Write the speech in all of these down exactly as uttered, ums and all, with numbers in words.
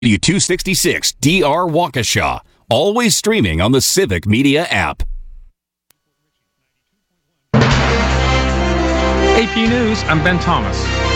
W two sixty-six D R Waukesha. Always streaming on the Civic Media app. A P News, I'm Ben Thomas.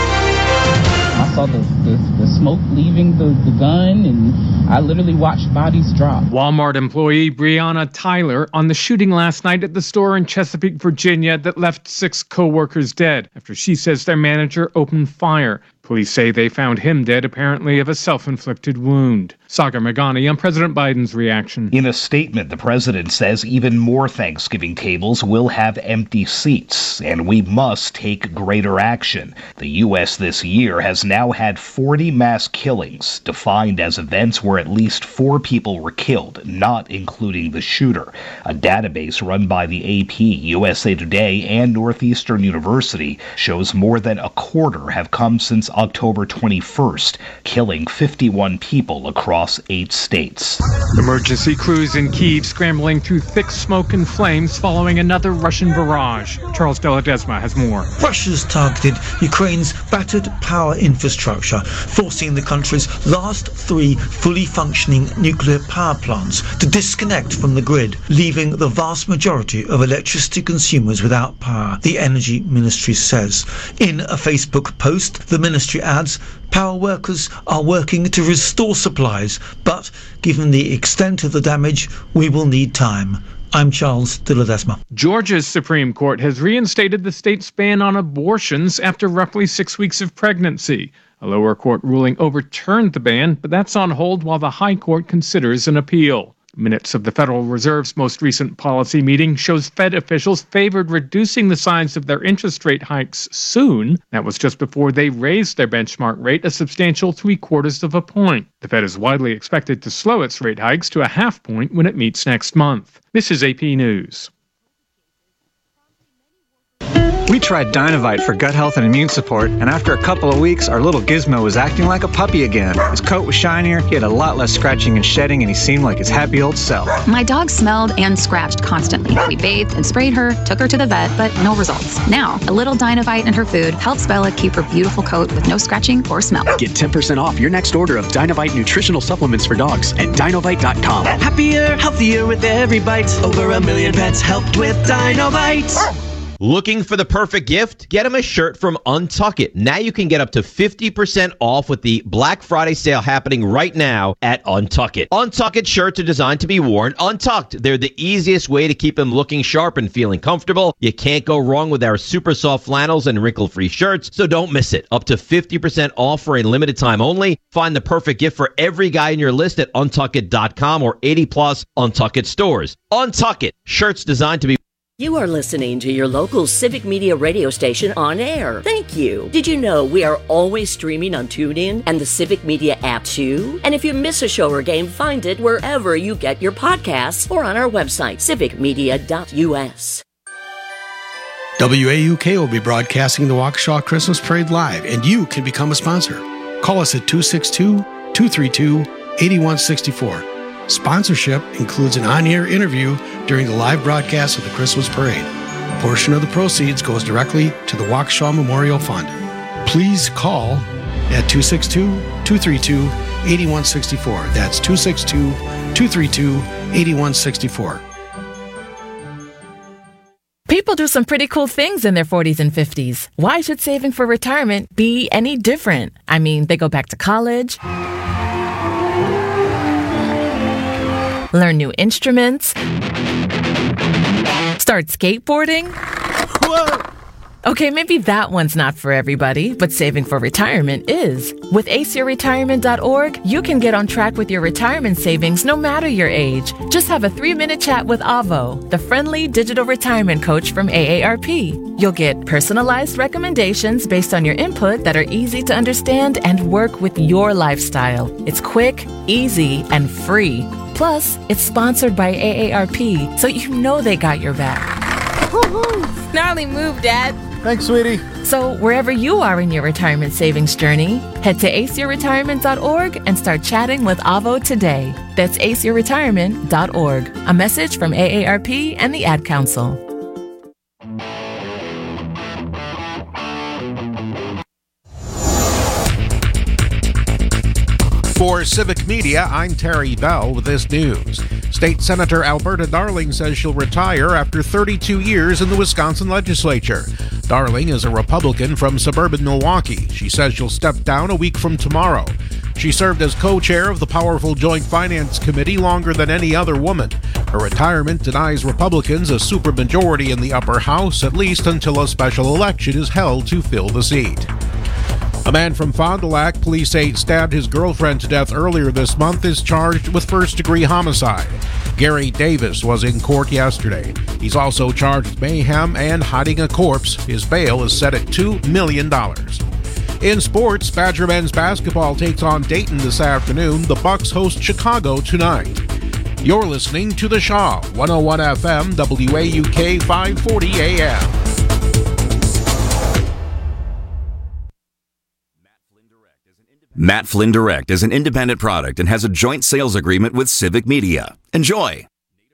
I saw the, the, the smoke leaving the, the gun, and I literally watched bodies drop. Walmart employee Breonna Tyler on the shooting last night at the store in Chesapeake, Virginia that left six co-workers dead after she says their manager opened fire. Police say they found him dead, apparently of a self-inflicted wound. Sagar Meghani on President Biden's reaction. In a statement, the president says even more Thanksgiving tables will have empty seats, and we must take greater action. The U S this year has now had forty mass killings, defined as events where at least four people were killed, not including the shooter. A database run by the A P, U S A Today, and Northeastern University shows more than a quarter have come since October twenty-first, killing fifty-one people across eight states. Emergency crews in Kyiv scrambling through thick smoke and flames following another Russian barrage. Charles Deladesma has more. Russia's targeted Ukraine's battered power infrastructure, forcing the country's last three fully functioning nuclear power plants to disconnect from the grid, leaving the vast majority of electricity consumers without power, the Energy Ministry says. In a Facebook post, the ministry adds, power workers are working to restore supplies, but given the extent of the damage, we will need time. I'm Charles de Ledesma. Georgia's Supreme Court has reinstated the state's ban on abortions after roughly six weeks of pregnancy. A lower court ruling overturned the ban, but that's on hold while the High Court considers an appeal. Minutes of the Federal Reserve's most recent policy meeting shows Fed officials favored reducing the size of their interest rate hikes soon. That was just before they raised their benchmark rate a substantial three-quarters of a point. The Fed is widely expected to slow its rate hikes to a half point when it meets next month. This is A P News. We tried Dynovite for gut health and immune support, and after a couple of weeks, our little Gizmo was acting like a puppy again. His coat was shinier, he had a lot less scratching and shedding, and he seemed like his happy old self. My dog smelled and scratched constantly. We bathed and sprayed her, took her to the vet, but no results. Now, a little Dynovite in her food helps Bella keep her beautiful coat with no scratching or smell. Get ten percent off your next order of Dynovite nutritional supplements for dogs at Dynovite dot com. Happier, healthier with every bite. Over a million pets helped with Dynovite. Looking for the perfect gift? Get them a shirt from Untuck It. Now you can get up to fifty percent off with the Black Friday sale happening right now at Untuck It. Untuck It shirts are designed to be worn untucked. They're the easiest way to keep them looking sharp and feeling comfortable. You can't go wrong with our super soft flannels and wrinkle-free shirts, so don't miss it. Up to fifty percent off for a limited time only. Find the perfect gift for every guy in your list at untuck it dot com or eighty plus Untuck It stores. Untuck It. Shirts designed to be... You are listening to your local Civic Media radio station on air. Thank you. Did you know we are always streaming on TuneIn and the Civic Media app too? And if you miss a show or game, find it wherever you get your podcasts or on our website, civic media dot u s. W A U K will be broadcasting the Waukesha Christmas Parade live, and you can become a sponsor. Call us at two six two, two three two, eight one six four. Sponsorship includes an on-air interview during the live broadcast of the Christmas Parade. A portion of the proceeds goes directly to the Waukesha Memorial Fund. Please call at two six two, two three two, eight one six four. That's two six two, two three two, eight one six four. People do some pretty cool things in their forties and fifties. Why should saving for retirement be any different? I mean, they go back to college, learn new instruments, start skateboarding. Whoa! Okay, maybe that one's not for everybody, but saving for retirement is. With ace your retirement dot org, you can get on track with your retirement savings no matter your age. Just have a three-minute chat with Avo, the friendly digital retirement coach from A A R P. You'll get personalized recommendations based on your input that are easy to understand and work with your lifestyle. It's quick, easy, and free. Plus, it's sponsored by A A R P, so you know they got your back. Gnarly move, Dad. Thanks, sweetie. So wherever you are in your retirement savings journey, head to ace your retirement dot org and start chatting with Avo today. That's ace your retirement dot org. A message from A A R P and the Ad Council. For Civic Media, I'm Terry Bell with this news. State Senator Alberta Darling says she'll retire after thirty-two years in the Wisconsin legislature. Darling is a Republican from suburban Milwaukee. She says she'll step down a week from tomorrow. She served as co-chair of the powerful Joint Finance Committee longer than any other woman. Her retirement denies Republicans a supermajority in the upper house, at least until a special election is held to fill the seat. A man from Fond du Lac, police say stabbed his girlfriend to death earlier this month, is charged with first-degree homicide. Gary Davis was in court yesterday. He's also charged with mayhem and hiding a corpse. His bail is set at two million dollars. In sports, Badger men's basketball takes on Dayton this afternoon. The Bucks host Chicago tonight. You're listening to The Shaw, one oh one F M, W A U K, five forty A M. Matt Flynn Direct is an independent product and has a joint sales agreement with Civic Media. Enjoy.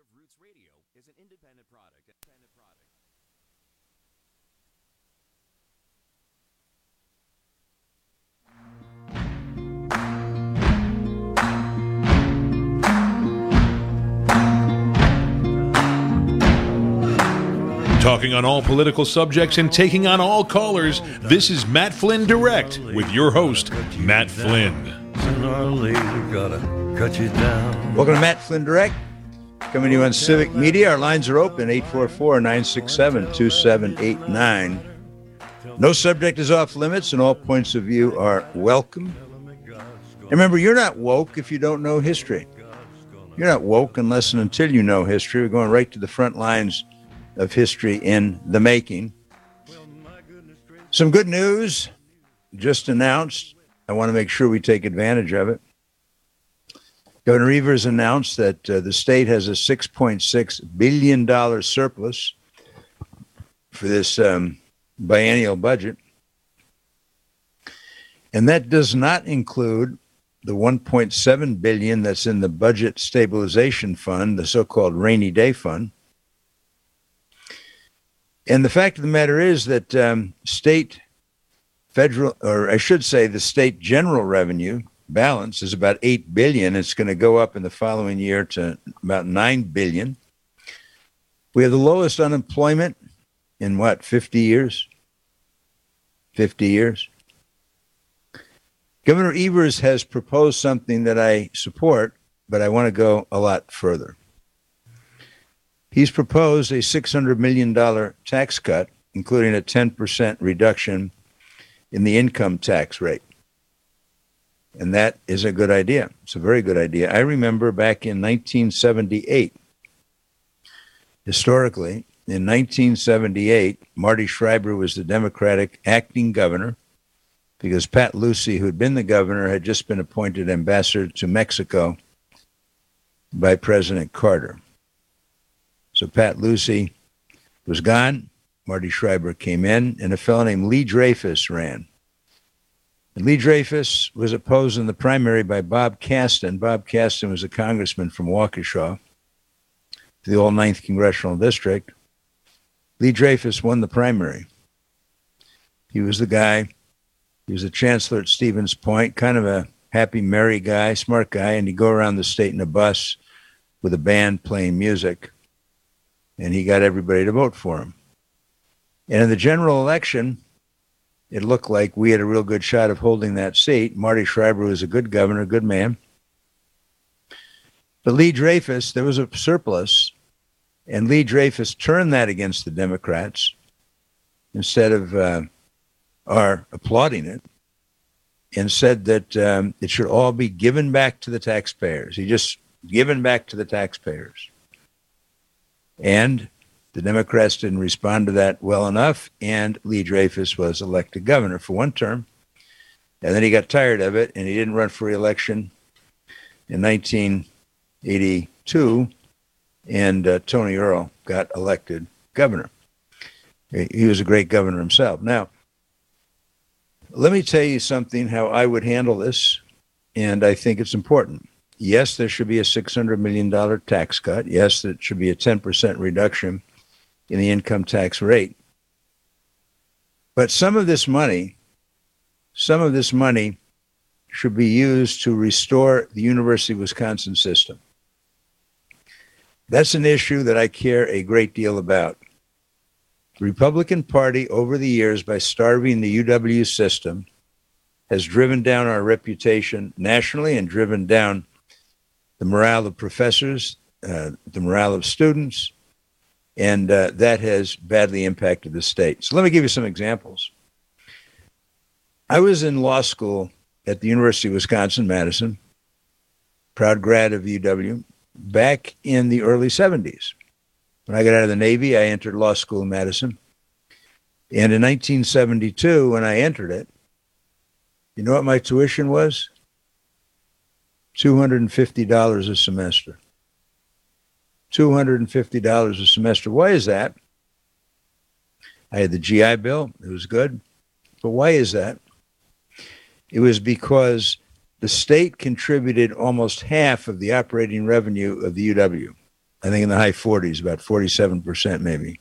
Talking on all political subjects and taking on all callers, this is Matt Flynn Direct with your host, Matt Flynn. Welcome to Matt Flynn Direct, coming to you on Civic Media. Our lines are open, eight four four, nine six seven, two seven eight nine. No subject is off limits, and all points of view are welcome. And remember, you're not woke if you don't know history. You're not woke unless and until you know history. We're going right to the front lines of history in the making. Some good news just announced. I want to make sure we take advantage of it. Governor Evers announced that uh, the state has a six point six billion dollars surplus for this um, biennial budget. And that does not include the one point seven billion dollars that's in the Budget Stabilization Fund, the so-called Rainy Day Fund. And the fact of the matter is that um, state, federal, or I should say the state general revenue balance is about eight billion dollars. It's going to go up in the following year to about nine billion dollars. We have the lowest unemployment in what, fifty years? fifty years. Governor Evers has proposed something that I support, but I want to go a lot further. He's proposed a six hundred million dollars tax cut, including a ten percent reduction in the income tax rate. And that is a good idea. It's a very good idea. I remember back in nineteen seventy-eight, historically, in nineteen seventy-eight, Marty Schreiber was the Democratic acting governor because Pat Lucey, who had been the governor, had just been appointed ambassador to Mexico by President Carter. So Pat Lucey was gone. Marty Schreiber came in, and a fellow named Lee Dreyfus ran. And Lee Dreyfus was opposed in the primary by Bob Caston. Bob Caston was a congressman from Waukesha, the old ninth Congressional District. Lee Dreyfus won the primary. He was the guy, he was a chancellor at Stevens Point, kind of a happy, merry guy, smart guy, and he'd go around the state in a bus with a band playing music. And he got everybody to vote for him. And in the general election, it looked like we had a real good shot of holding that seat. Marty Schreiber was a good governor, a good man. But Lee Dreyfus, there was a surplus, and Lee Dreyfus turned that against the Democrats instead of uh, our applauding it, and said that um, it should all be given back to the taxpayers. He just given back to the taxpayers. And the Democrats didn't respond to that well enough, and Lee Dreyfus was elected governor for one term. And then he got tired of it, and he didn't run for re-election in nineteen eighty-two, and uh, Tony Earl got elected governor. He was a great governor himself. Now, let me tell you something, how I would handle this, and I think it's important. Yes, there should be a six hundred million dollars tax cut. Yes, there should be a ten percent reduction in the income tax rate. But some of this money, some of this money should be used to restore the University of Wisconsin system. That's an issue that I care a great deal about. The Republican Party, over the years, by starving the U W system, has driven down our reputation nationally and driven down the morale of professors, uh, the morale of students, and uh, that has badly impacted the state. So let me give you some examples. I was in law school at the University of Wisconsin-Madison, proud grad of U W, back in the early seventies. When I got out of the Navy, I entered law school in Madison. And in nineteen seventy-two, when I entered it, you know what my tuition was? two hundred fifty dollars a semester. two hundred fifty dollars a semester. Why is that? I had the G I Bill. It was good. But why is that? It was because the state contributed almost half of the operating revenue of the U W. I think in the high forties, about forty-seven percent maybe.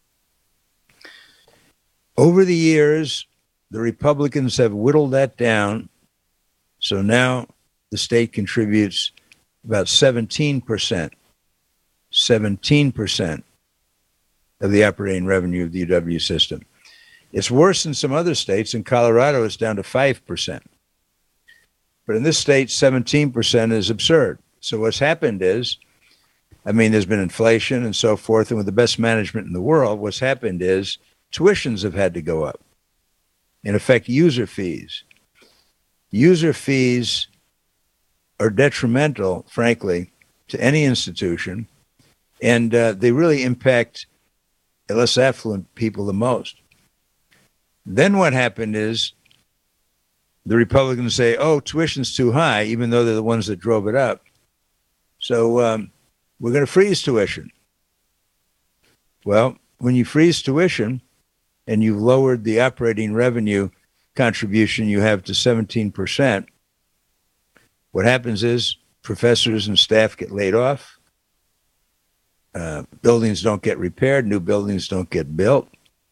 Over the years, the Republicans have whittled that down. So now the state contributes about seventeen percent. seventeen percent of the operating revenue of the U W system. It's worse in some other states. In Colorado, it's down to five percent. But in this state, seventeen percent is absurd. So what's happened is, I mean, there's been inflation and so forth, and with the best management in the world, what's happened is tuitions have had to go up. In effect, user fees. User fees are detrimental, frankly, to any institution, and uh, they really impact the less affluent people the most. Then what happened is the Republicans say, oh, tuition's too high, even though they're the ones that drove it up. So um, we're going to freeze tuition. Well, when you freeze tuition and you've lowered the operating revenue contribution you have to seventeen percent, what happens is professors and staff get laid off. Uh, buildings don't get repaired. New buildings don't get built.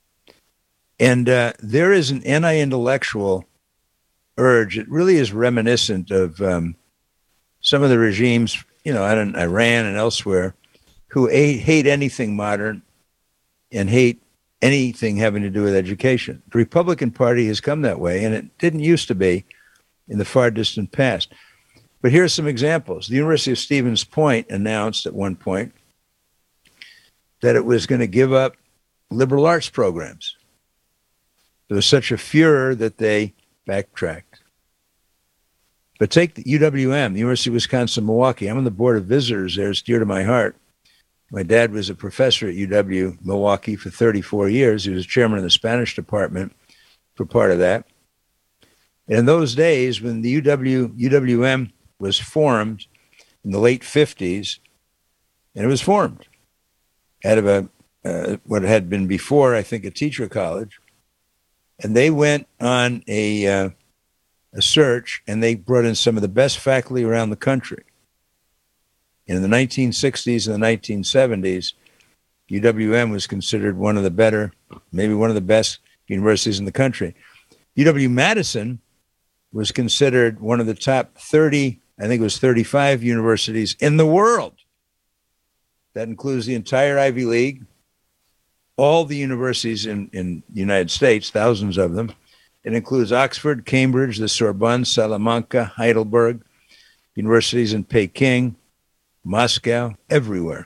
And uh, there is an anti-intellectual urge. It really is reminiscent of um, some of the regimes, you know, in Iran and elsewhere, who hate, hate anything modern and hate anything having to do with education. The Republican Party has come that way, and it didn't used to be in the far distant past. But here are some examples. The University of Stevens Point announced at one point that it was going to give up liberal arts programs. There was such a furor that they backtracked. But take the U W M, the University of Wisconsin-Milwaukee. I'm on the board of visitors there. It's dear to my heart. My dad was a professor at U W-Milwaukee for thirty-four years. He was chairman of the Spanish department for part of that. And in those days, when the U W, U W M was formed in the late fifties, and it was formed out of a uh, what had been before, I think, a teacher college. And they went on a, uh, a search, and they brought in some of the best faculty around the country. And in the nineteen sixties and the nineteen seventies, U W M was considered one of the better, maybe one of the best universities in the country. U W-Madison was considered one of the top thirty, I think it was thirty-five universities in the world. That includes the entire Ivy League, all the universities in, in the United States, thousands of them. It includes Oxford, Cambridge, the Sorbonne, Salamanca, Heidelberg, universities in Peking, Moscow, everywhere.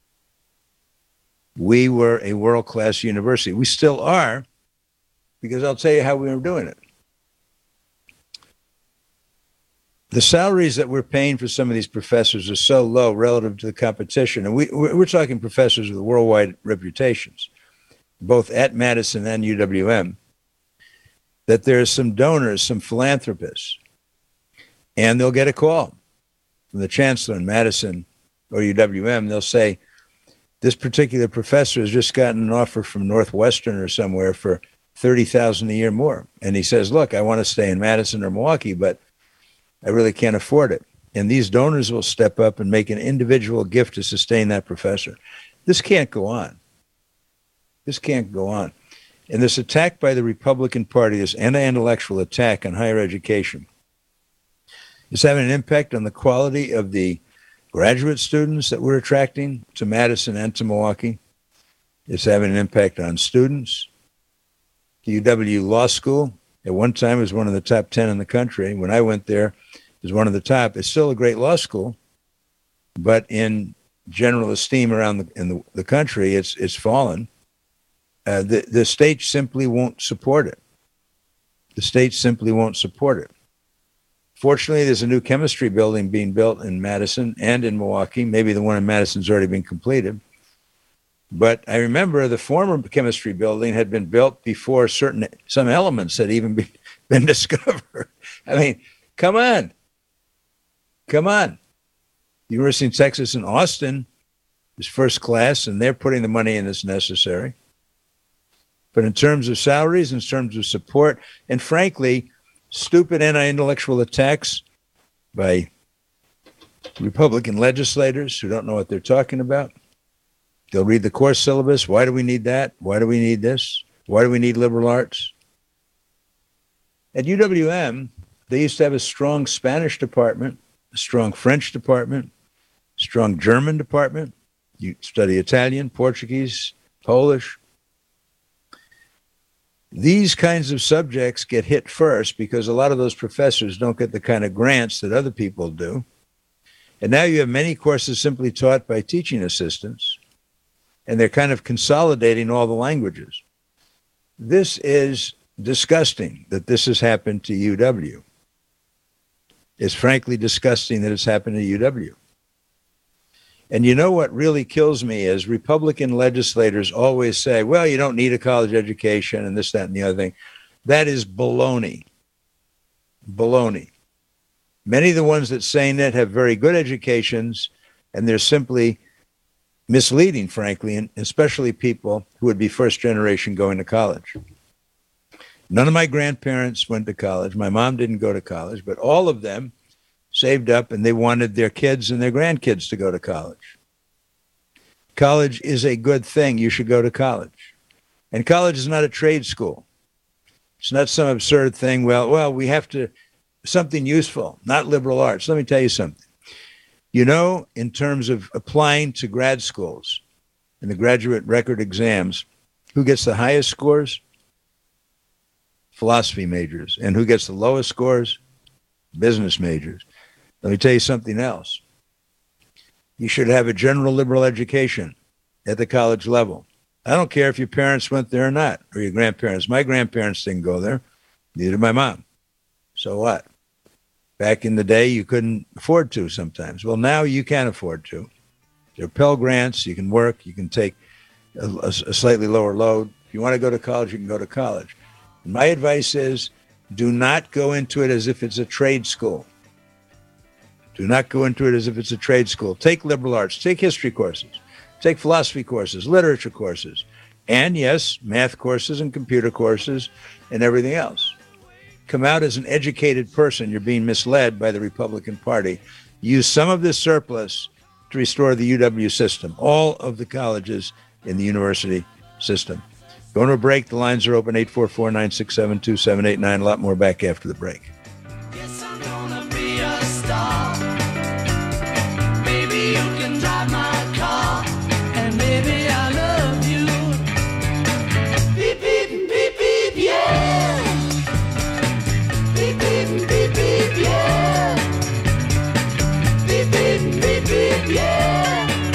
We were a world-class university. We still are, because I'll tell you how we were doing it. The salaries that we're paying for some of these professors are so low relative to the competition. And we, we're talking professors with worldwide reputations, both at Madison and U W M, that there's some donors, some philanthropists, and they'll get a call from the chancellor in Madison or U W M. They'll say, this particular professor has just gotten an offer from Northwestern or somewhere for thirty thousand dollars a year more. And he says, look, I want to stay in Madison or Milwaukee, but I really can't afford it. And these donors will step up and make an individual gift to sustain that professor. This can't go on. This can't go on. And this attack by the Republican Party, this anti-intellectual attack on higher education, It's having an impact on the quality of the graduate students that we're attracting to Madison and to Milwaukee. It's having an impact on students. The U W Law School, at one time, was one of the top ten in the country. When I went there, it was one of the top. It's still a great law school, but in general esteem around the, in the, the country, it's it's fallen. Uh, the, the state simply won't support it. The state simply won't support it. Fortunately, there's a new chemistry building being built in Madison and in Milwaukee. Maybe the one in Madison's already been completed. But I remember the former chemistry building had been built before certain some elements had even been, been discovered. I mean, come on. Come on. University of Texas in Austin is first class, and they're putting the money in as necessary. But in terms of salaries, in terms of support, and frankly, stupid anti-intellectual attacks by Republican legislators who don't know what they're talking about. They'll read the course syllabus. Why do we need that? Why do we need this? Why do we need liberal arts? At U W M, they used to have a strong Spanish department, a strong French department, strong German department. You study Italian, Portuguese, Polish. These kinds of subjects get hit first because a lot of those professors don't get the kind of grants that other people do. And now you have many courses simply taught by teaching assistants, and they're kind of consolidating all the languages. This is disgusting that this has happened to U W. It's frankly disgusting that it's happened to U W. And you know what really kills me is Republican legislators always say, well, you don't need a college education and this, that, and the other thing. That is baloney. Baloney. Many of the ones that say that have very good educations, and they're simply misleading, frankly, and especially people who would be first generation going to college. None of my grandparents went to college. My mom didn't go to college, but all of them saved up, and they wanted their kids and their grandkids to go to college. College is a good thing. You should go to college. And college is not a trade school. It's not some absurd thing. Well, well, we have to, something useful, not liberal arts. Let me tell you something. You know, in terms of applying to grad schools and the graduate record exams, who gets the highest scores? Philosophy majors. And who gets the lowest scores? Business majors. Let me tell you something else. You should have a general liberal education at the college level. I don't care if your parents went there or not, or your grandparents. My grandparents didn't go there. Neither did my mom. So what? Back in the day, you couldn't afford to sometimes. Well, now you can afford to. There are Pell Grants. You can work. You can take a, a, a slightly lower load. If you want to go to college, you can go to college. And my advice is do not go into it as if it's a trade school. Do not go into it as if it's a trade school. Take liberal arts, take history courses, take philosophy courses, literature courses, and yes, math courses and computer courses and everything else. Come out as an educated person. You're being misled by the Republican Party. Use some of this surplus to restore the U W system, all of the colleges in the university system. Going to a break. The lines are open, eight four four, nine six seven, two seven eight nine. A lot more back after the break. Yes, I'm gonna be a star. Maybe you can drive my car, and maybe I love you. Beep, beep, beep, beep, yeah. Beep, beep, beep, beep, yeah. Beep, beep, beep, beep, yeah.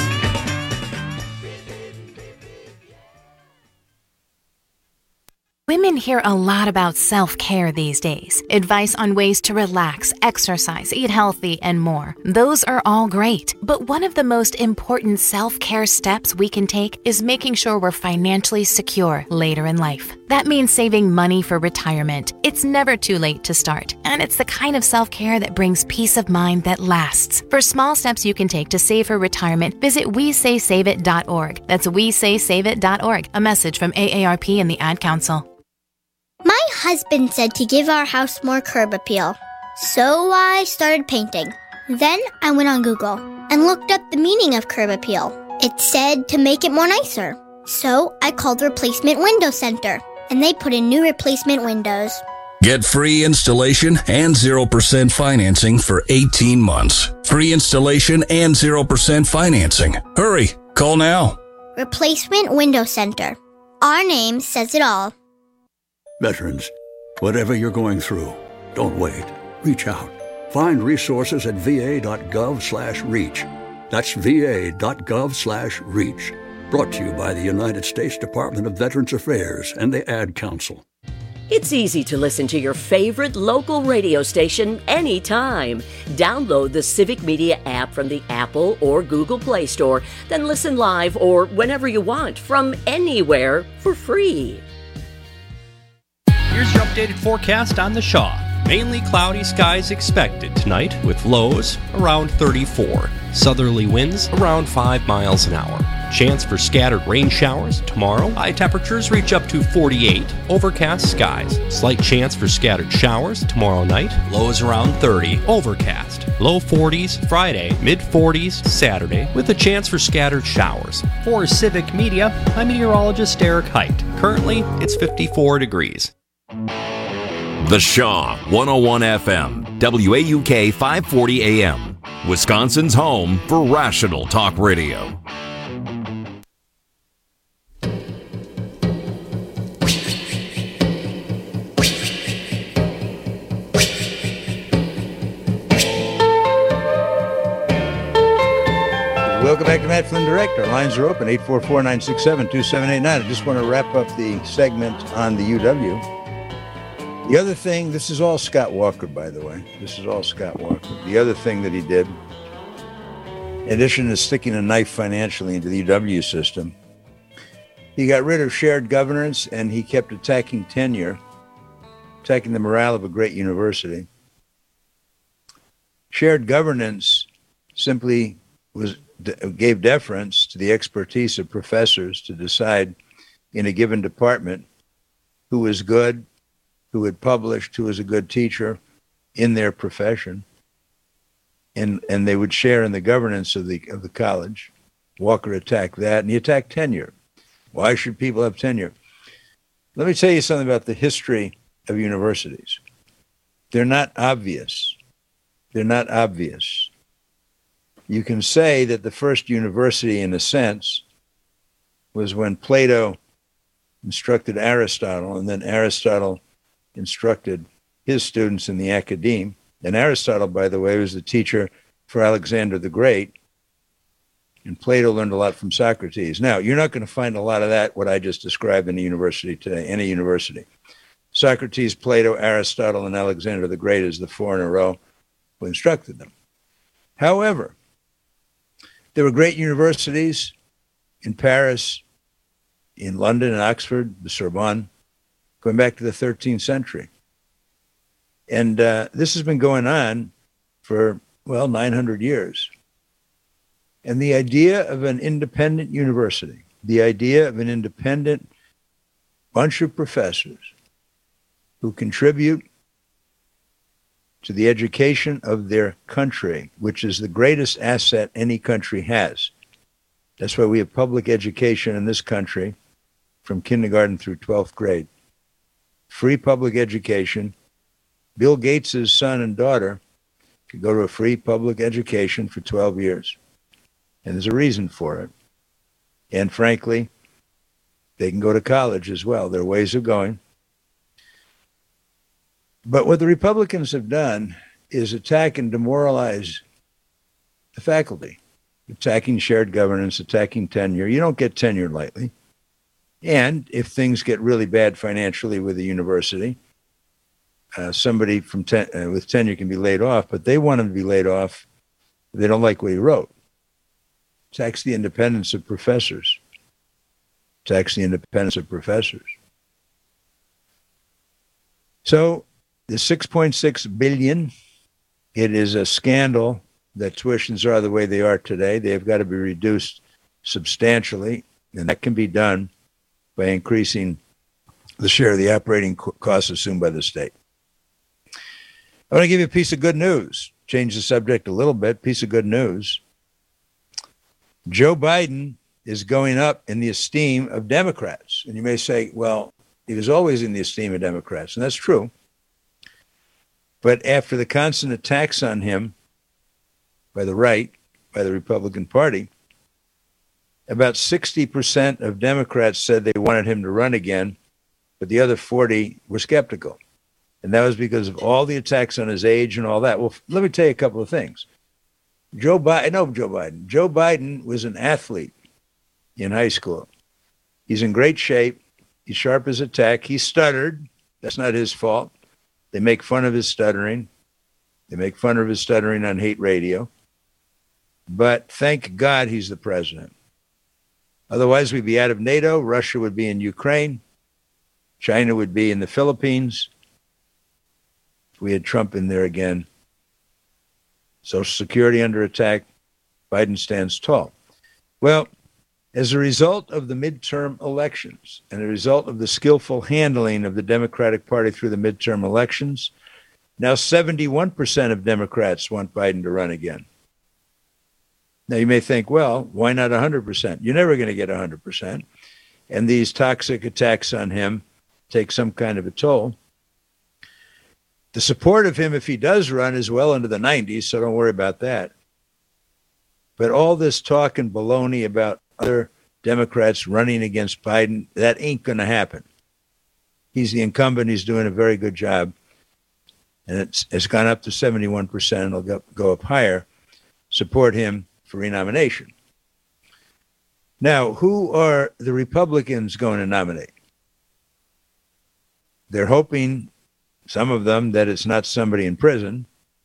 Women hear a lot about self-care these days. Advice on ways to relax, exercise, eat healthy, and more. Those are all great. But one of the most important self-care steps we can take is making sure we're financially secure later in life. That means saving money for retirement. It's never too late to start, and it's the kind of self-care that brings peace of mind that lasts. For small steps you can take to save for retirement, visit we say save it dot org. That's we say save it dot org. A message from A A R P and the Ad Council. My husband said to give our house more curb appeal, so I started painting. Then I went on Google and looked up the meaning of curb appeal. It said to make it more nicer. So I called Replacement Window Center, and they put in new replacement windows. Get free installation and zero percent financing for eighteen months. Free installation and zero percent financing. Hurry, call now. Replacement Window Center. Our name says it all. Veterans, whatever you're going through, don't wait. Reach out. Find resources at va.gov slash reach. That's va.gov slash reach. Brought to you by the United States Department of Veterans Affairs and the Ad Council. It's easy to listen to your favorite local radio station anytime. Download the Civic Media app from the Apple or Google Play Store, then listen live or whenever you want from anywhere for free. Here's your updated forecast on the Shaw. Mainly cloudy skies expected tonight with lows around thirty-four. Southerly winds around five miles an hour. Chance for scattered rain showers tomorrow. High temperatures reach up to forty-eight. Overcast skies. Slight chance for scattered showers tomorrow night. Lows around thirty. Overcast. Low forties Friday. Mid forties Saturday with a chance for scattered showers. For Civic Media, I'm meteorologist Eric Height. Currently, it's fifty-four degrees. The Shaw, one oh one F M, W A U K five forty A M, Wisconsin's home for rational talk radio. Welcome back to Matt Flynn Direct. Our lines are open, eight four four, nine six seven, two seven eight nine. I just want to wrap up the segment on the U W. The other thing, this is all Scott Walker, by the way. This is all Scott Walker. The other thing that he did, in addition to sticking a knife financially into the U W system, he got rid of shared governance and he kept attacking tenure, attacking the morale of a great university. Shared governance simply was gave deference to the expertise of professors to decide in a given department who was good, who had published, who was a good teacher in their profession, and and they would share in the governance of the of the college. Walker attacked that, and he attacked tenure. Why should people have tenure? Let me tell you something about the history of universities. They're not obvious. They're not obvious. You can say that the first university, in a sense, was when Plato instructed Aristotle, and then Aristotle instructed his students in the academe. And Aristotle, by the way, was the teacher for Alexander the Great. And Plato learned a lot from Socrates. Now, you're not going to find a lot of that, what I just described, in a university today, any university. Socrates, Plato, Aristotle, and Alexander the Great is the four in a row who instructed them. However, there were great universities in Paris, in London and Oxford, the Sorbonne, going back to the thirteenth century. And uh, this has been going on for, well, nine hundred years. And the idea of an independent university, the idea of an independent bunch of professors who contribute to the education of their country, which is the greatest asset any country has. That's why we have public education in this country from kindergarten through twelfth grade. Free public education. Bill Gates's son and daughter could go to a free public education for twelve years. And there's a reason for it. And frankly, they can go to college as well. There are ways of going. But what the Republicans have done is attack and demoralize the faculty, attacking shared governance, attacking tenure. You don't get tenure lightly. And if things get really bad financially with the university, uh, somebody from ten, uh, with tenure can be laid off, but they want him to be laid off. They don't like what he wrote. Attacks the independence of professors. Attacks the independence of professors. So the six point six billion dollars, it is a scandal that tuitions are the way they are today. They have got to be reduced substantially, and that can be done by increasing the share of the operating costs assumed by the state. I want to give you a piece of good news. Change the subject a little bit. Piece of good news. Joe Biden is going up in the esteem of Democrats. And you may say, well, he was always in the esteem of Democrats. And that's true. But after the constant attacks on him by the right, by the Republican Party, about sixty percent of Democrats said they wanted him to run again, but the other forty were skeptical. And that was because of all the attacks on his age and all that. Well, let me tell you a couple of things. Joe Biden, no, Joe Biden. Joe Biden was an athlete in high school. He's in great shape. He's sharp as a tack. He stuttered. That's not his fault. They make fun of his stuttering. They make fun of his stuttering on hate radio. But thank God he's the president. Otherwise, we'd be out of NATO. Russia would be in Ukraine. China would be in the Philippines. If we had Trump in there again. Social Security under attack. Biden stands tall. Well, as a result of the midterm elections and a result of the skillful handling of the Democratic Party through the midterm elections, now seventy-one percent of Democrats want Biden to run again. Now, you may think, well, why not one hundred percent? You're never going to get one hundred percent. And these toxic attacks on him take some kind of a toll. The support of him, if he does run, is well into the nineties, so don't worry about that. But all this talk and baloney about other Democrats running against Biden, that ain't going to happen. He's the incumbent. He's doing a very good job. And it's, it's gone up to seventy-one percent. It'll go, go up higher. Support him for renomination. Now, who are the Republicans going to nominate? They're hoping, some of them, that it's not somebody in prison,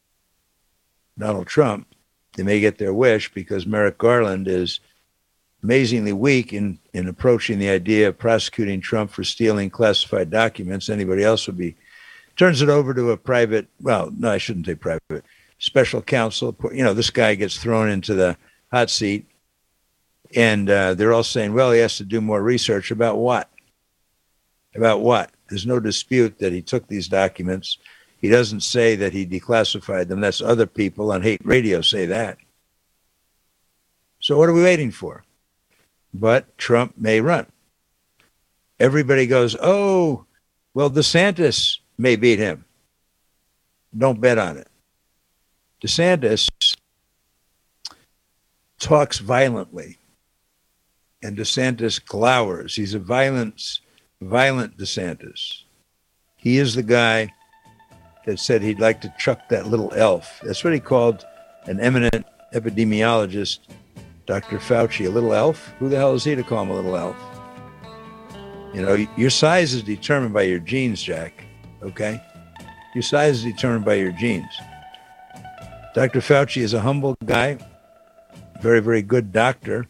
Donald Trump. They may get their wish because Merrick Garland is amazingly weak in, in approaching the idea of prosecuting Trump for stealing classified documents. Anybody else would be, turns it over to a private, well, no, I shouldn't say private, special counsel. You know, this guy gets thrown into the hot seat, and uh, they're all saying, well, he has to do more research. About what? About what? There's no dispute that he took these documents. He doesn't say that he declassified them. That's other people on hate radio say that. So what are we waiting for? But Trump may run. Everybody goes, oh, well, DeSantis may beat him. Don't bet on it. DeSantis talks violently, and DeSantis glowers. He's a violent, violent DeSantis. He is the guy that said he'd like to chuck that little elf. That's what he called an eminent epidemiologist, Doctor Fauci, a little elf. Who the hell is he to call him a little elf? You know, your size is determined by your genes, Jack, okay? Your size is determined by your genes. Doctor Fauci is a humble guy, very, very good doctor.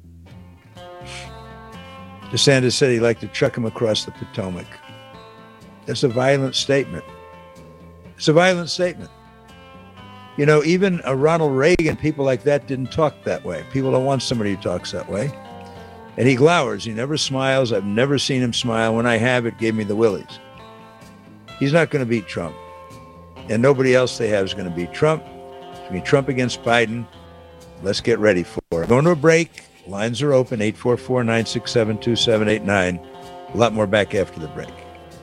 DeSantis said he'd like to chuck him across the Potomac. That's a violent statement. It's a violent statement. You know, even a Ronald Reagan, people like that didn't talk that way. People don't want somebody who talks that way. And he glowers. He never smiles. I've never seen him smile. When I have, it gave me the willies. He's not going to beat Trump. And nobody else they have is going to beat Trump. It's going to be Trump against Biden. Let's get ready for it. Going to a break. Lines are open, eight four four, nine six seven, two seven eight nine. A lot more back after the break.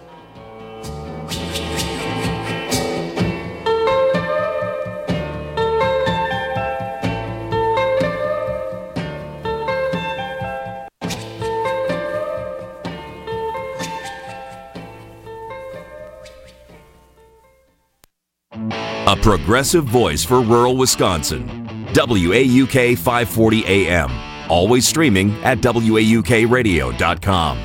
A progressive voice for rural Wisconsin. W A U K five forty A M. Always streaming at W A U K radio dot com.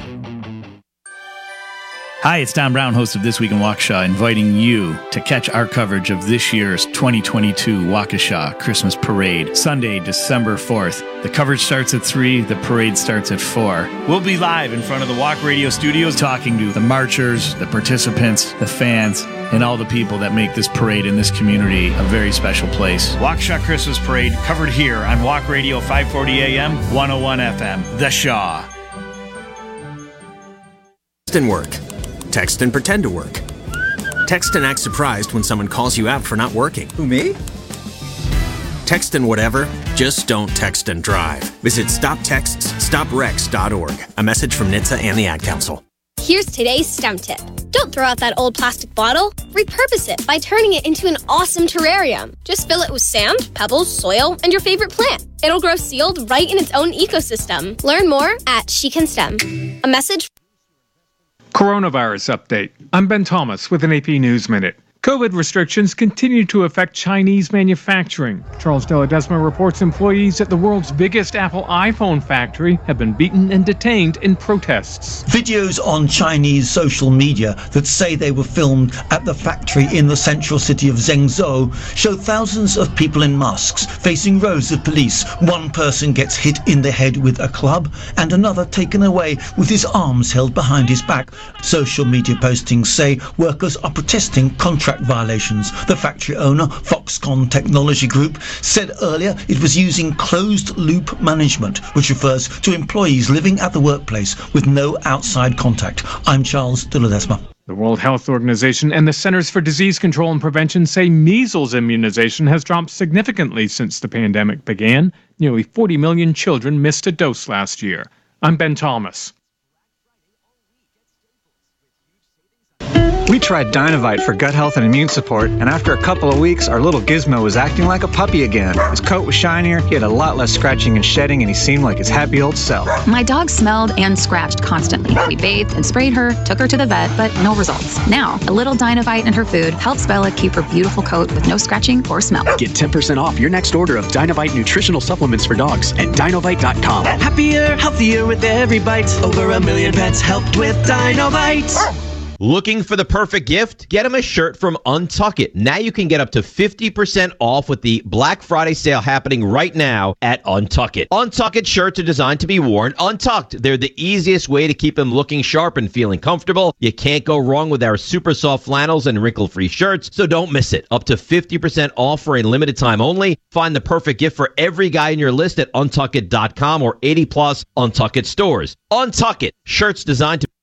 Hi, it's Tom Brown, host of This Week in Waukesha, inviting you to catch our coverage of this year's twenty twenty-two Waukesha Christmas Parade, Sunday, December fourth. The coverage starts at three, the parade starts at four. We'll be live in front of the Walk Radio studios talking to the marchers, the participants, the fans, and all the people that make this parade in this community a very special place. Waukesha Christmas Parade covered here on Walk Radio five forty A M, one oh one F M, The Shaw. Text and work. Text and pretend to work. Text and act surprised when someone calls you out for not working. Who, me? Text and whatever, just don't text and drive. Visit stop texts stop wrecks dot org. A message from N H T S A and the Ad Council. Here's today's STEM tip. Don't throw out that old plastic bottle. Repurpose it by turning it into an awesome terrarium. Just fill it with sand, pebbles, soil, and your favorite plant. It'll grow sealed right in its own ecosystem. Learn more at She Can STEM. A message. Coronavirus update. I'm Ben Thomas with an A P News Minute. COVID restrictions continue to affect Chinese manufacturing. Charles De La Desma reports employees at the world's biggest Apple iPhone factory have been beaten and detained in protests. Videos on Chinese social media that say they were filmed at the factory in the central city of Zhengzhou show thousands of people in masks facing rows of police. One person gets hit in the head with a club and another taken away with his arms held behind his back. Social media postings say workers are protesting contract violations. The factory owner, Foxconn Technology Group, said earlier it was using closed-loop management, which refers to employees living at the workplace with no outside contact. I'm Charles De La Desma. The World Health Organization and the Centers for Disease Control and Prevention say measles immunization has dropped significantly since the pandemic began. Nearly forty million children missed a dose last year. I'm Ben Thomas. We tried Dynavite for gut health and immune support, and after a couple of weeks, our little Gizmo was acting like a puppy again. His coat was shinier, he had a lot less scratching and shedding, and he seemed like his happy old self. My dog smelled and scratched constantly. We bathed and sprayed her, took her to the vet, but no results. Now, a little Dynavite in her food helps Bella keep her beautiful coat with no scratching or smell. Get ten percent off your next order of Dynavite nutritional supplements for dogs at Dynavite dot com. Happier, healthier with every bite. Over a million pets helped with Dynavite. Looking for the perfect gift? Get them a shirt from Untuck It. Now you can get up to fifty percent off with the Black Friday sale happening right now at Untuck It. Untuck It shirts are designed to be worn untucked. They're the easiest way to keep them looking sharp and feeling comfortable. You can't go wrong with our super soft flannels and wrinkle-free shirts, so don't miss it. Up to fifty percent off for a limited time only. Find the perfect gift for every guy in your list at untuck it dot com or eighty plus Untuck It stores. Untuck It. Shirts designed to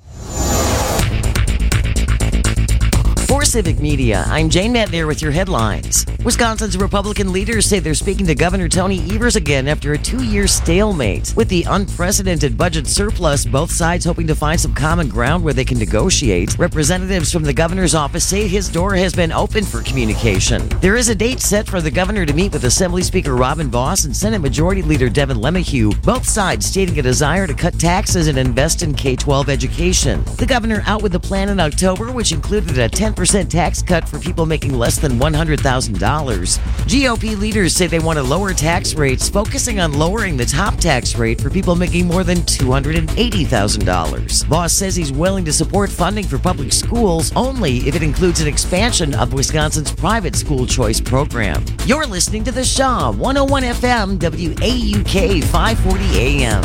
For Civic Media, I'm Jane Matner with your headlines. Wisconsin's Republican leaders say they're speaking to Governor Tony Evers again after a two-year stalemate. With the unprecedented budget surplus, both sides hoping to find some common ground where they can negotiate. Representatives from the governor's office say his door has been open for communication. There is a date set for the governor to meet with Assembly Speaker Robin Vos and Senate Majority Leader Devin LeMahieu, both sides stating a desire to cut taxes and invest in K twelve education. The governor out with the plan in October, which included a ten percent tax cut for people making less than one hundred thousand dollars. G O P leaders say they want to lower tax rates, focusing on lowering the top tax rate for people making more than two hundred eighty thousand dollars. Voss says he's willing to support funding for public schools only if it includes an expansion of Wisconsin's private school choice program. You're listening to The Shaw, one oh one F M, W A U K, five forty A M.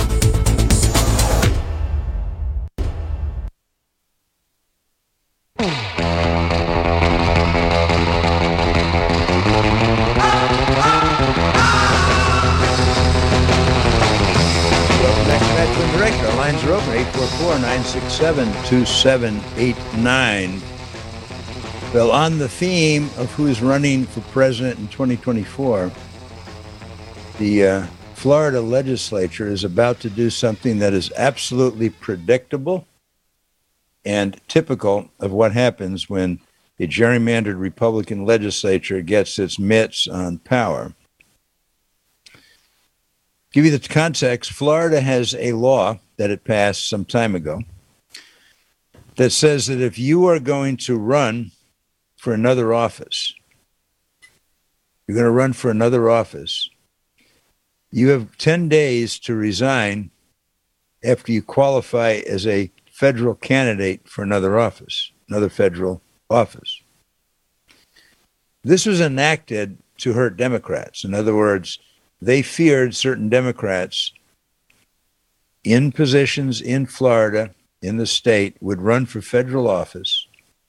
Lines are open, eight four four, nine six seven, two seven eight nine. Well, on the theme of who's running for president in twenty twenty-four, the uh, Florida legislature is about to do something that is absolutely predictable and typical of what happens when a gerrymandered Republican legislature gets its mitts on power. Give you the context, Florida has a law that it passed some time ago that says that if you are going to run for another office, you're going to run for another office, you have ten days to resign after you qualify as a federal candidate for another office, another federal office. This was enacted to hurt Democrats. In other words, they feared certain Democrats in positions in Florida, in the state, would run for federal office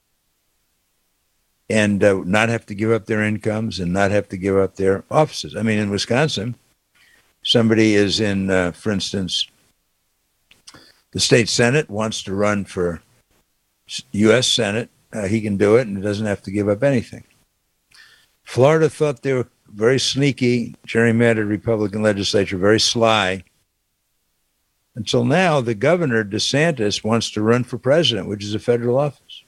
and uh, not have to give up their incomes and not have to give up their offices. I mean, in Wisconsin, somebody is in, uh, for instance, the state Senate wants to run for U S Senate. Uh, he can do it and doesn't have to give up anything. Florida thought they were very sneaky, gerrymandered Republican legislature, very sly. Until now, the governor, DeSantis, wants to run for president, which is a federal office.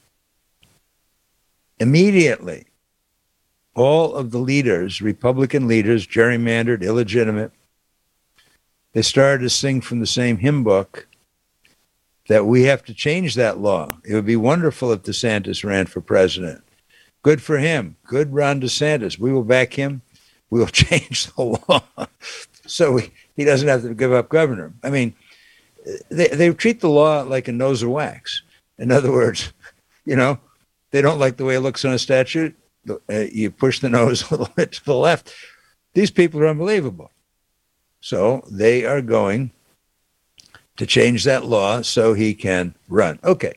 Immediately, all of the leaders, Republican leaders, gerrymandered, illegitimate, they started to sing from the same hymn book that we have to change that law. It would be wonderful if DeSantis ran for president. Good for him. Good Ron DeSantis. We will back him. We will change the law so he, he doesn't have to give up governor. I mean, they, they treat the law like a nose of wax. In other words, you know, they don't like the way it looks on a statute. Uh, you push the nose a little bit to the left. These people are unbelievable. So they are going to change that law so he can run. Okay.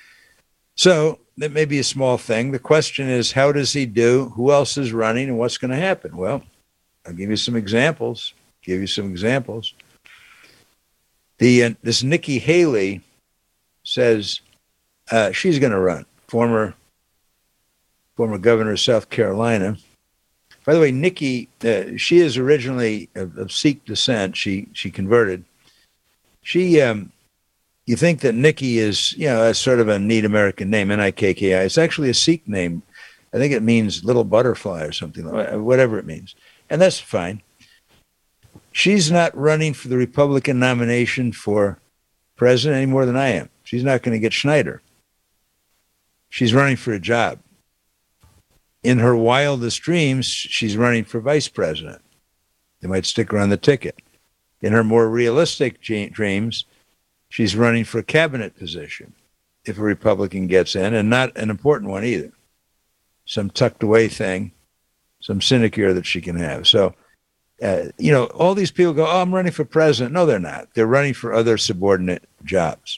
So that may be a small thing. The question is, how does he do? Who else is running and what's going to happen? Well, I'll give you some examples. Give you some examples. The uh, this Nikki Haley says uh, she's going to run. Former former governor of South Carolina. By the way, Nikki, uh, she is originally of, of Sikh descent. She she converted. She, um, you think that Nikki is, you know, a sort of a neat American name, N I K K I. It's actually a Sikh name. I think it means little butterfly or something, whatever it means. And that's fine. She's not running for the Republican nomination for president any more than I am. She's not going to get Schneider. She's running for a job. In her wildest dreams, she's running for vice president. They might stick her on the ticket. In her more realistic dreams, she's running for a cabinet position if a Republican gets in, and not an important one either. Some tucked away thing, some sinecure that she can have. So, uh, you know, all these people go, oh, I'm running for president. No, they're not. They're running for other subordinate jobs.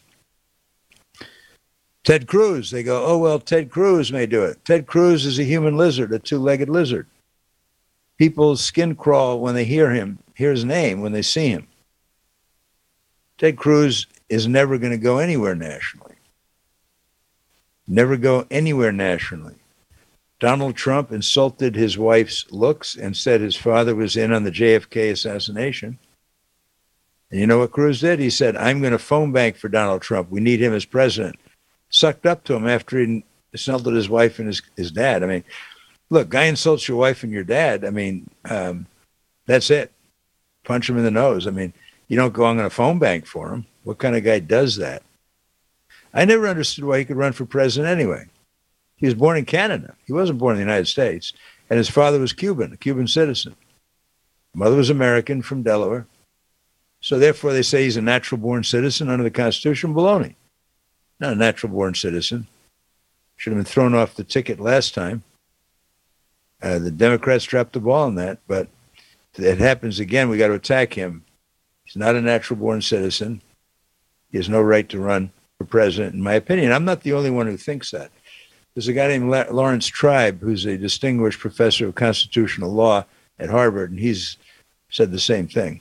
Ted Cruz, they go, oh, well, Ted Cruz may do it. Ted Cruz is a human lizard, a two-legged lizard. People's skin crawl when they hear him, hear his name, when they see him. Ted Cruz is never going to go anywhere nationally. Never go anywhere nationally. Donald Trump insulted his wife's looks and said his father was in on the J F K assassination. And you know what Cruz did? He said, I'm going to phone bank for Donald Trump. We need him as president. Sucked up to him after he insulted his wife and his, his dad. I mean, look, guy insults your wife and your dad. I mean, um, that's it. Punch him in the nose. I mean, you don't go, I'm going to phone bank for him. What kind of guy does that? I never understood why he could run for president anyway. He was born in Canada. He wasn't born in the United States. And his father was Cuban, a Cuban citizen. Mother was American from Delaware. So therefore they say he's a natural born citizen under the Constitution. Baloney. Not a natural born citizen. Should have been thrown off the ticket last time. Uh, the Democrats dropped the ball on that, but if it happens again, we got to attack him. He's not a natural born citizen. He has no right to run for president, in my opinion. I'm not the only one who thinks that. There's a guy named La- Lawrence Tribe, who's a distinguished professor of constitutional law at Harvard, and he's said the same thing.